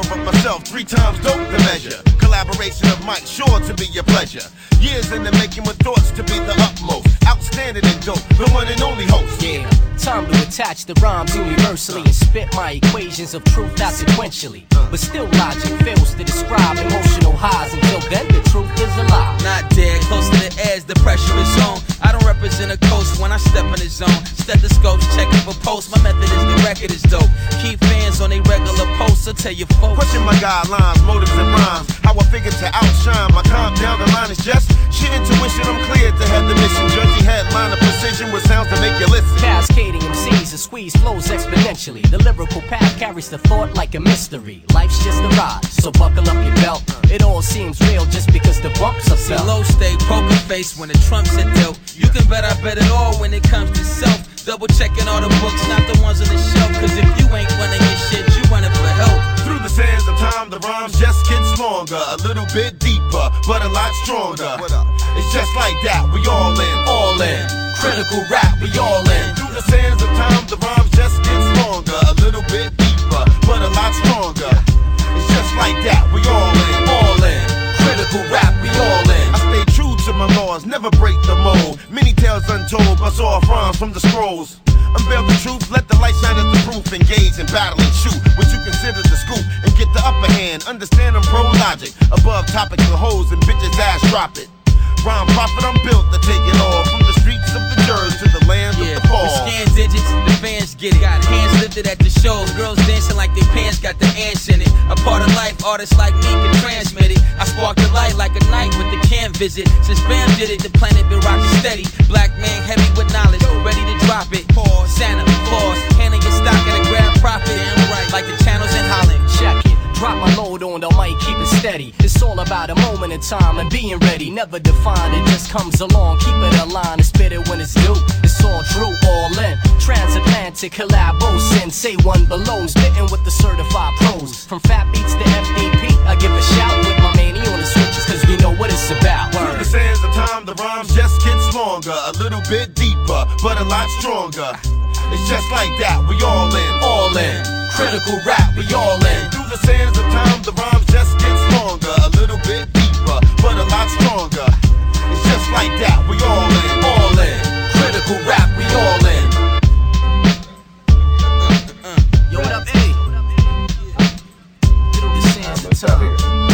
but myself 3 times dope to measure. Collaboration of Mike, sure to be a pleasure. Years in the making with thoughts to be the utmost. Outstanding and dope, the one and only host. Yeah, time to attach the rhymes universally and spit my equations of truth not sequentially. But still logic fails to describe emotional highs. Until then the truth is a lie. Not dead, close to the edge, the pressure is on. I don't represent a coast when I step in the zone. Stethoscopes checking for posts, my method is the record is dope. Keep fans on a regular post, so tell your folks. Pushing my guidelines, motives and rhymes. How I figure to outshine my calm down the line is just shit intuition. I'm clear to head the mission. Jersey headline of precision with sounds to make you listen. Cascading MCs and squeeze flows exponentially. The lyrical path carries the thought like a mystery. Life's just a ride, so buckle up your belt. It all seems real just because the bumps are felt. Low stay poker face when the trumps are dealt. You can bet I bet it all when it comes to self. Double checking all the books, not the ones on the shelf. Cause if you ain't running your shit, you running for help. Through the sands of time, the rhymes just get longer. A little bit deeper, but a lot stronger. It's just like that, we all in. All in, critical rap, we all in. Through the sands of time, the rhymes just get longer. A little bit deeper, but a lot stronger. It's just like that, we all in. All in, critical rap, we all in. I stay true to my laws, never break the mold. Many tales untold, bust off rhymes from the scrolls. Unveil the truth, let the light shine as the proof. Engage in battle and shoot what you consider the scoop and get the upper hand. Understand I'm pro logic. Above topics and hoes and bitches ass drop it. Rhyme prophet, I'm built to take it all. From the streets of the Jersey to the lands of the fall. The scan digits, the fans get it. Got hands lifted at the shows. Girls dancing like their pants got the ants in it. A part of life, artists like me can transmit it. I spark the light like a night with the cam visit. Since Bam did it, the planet been rocking steady. Black man heavy with knowledge, ready to drop it. Santa Claus, handing your stock at a grand profit. Damn right, like the channels in Holland. Check it. Drop my load on the mic, keep it steady. It's all about a moment in time and being ready. Never defined, it just comes along. Keep it aligned and spit it when it's due. It's all true, all in. Transatlantic collabos, say one below. Spitting with the certified pros. From Fat Beats to FDP, I give a shout with my mani on the switches, cause we know what it's about. Through the sands of time, the rhymes just get longer. A little bit deeper, but a lot stronger. It's just like that, we all in. All in, critical rap, we all in. Through the sands of time, the rhymes just get longer. A little bit deeper, but a lot stronger. It's just like that, we all in. All in, critical rap, we all in. Yo, what up, Eddie? Through the sands of time.